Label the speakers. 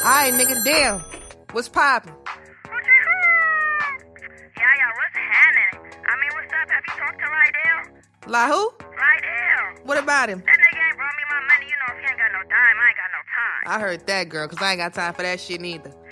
Speaker 1: Alright, nigga, damn. What's poppin'?
Speaker 2: Yeah, what's happening? I mean, what's up? Have you talked to Lydell?
Speaker 1: La who?
Speaker 2: Lydell.
Speaker 1: What about him?
Speaker 2: That nigga ain't brought me my money. You know, if he ain't got no dime, I ain't got no time.
Speaker 1: I heard that, girl, because I ain't got time for that shit neither.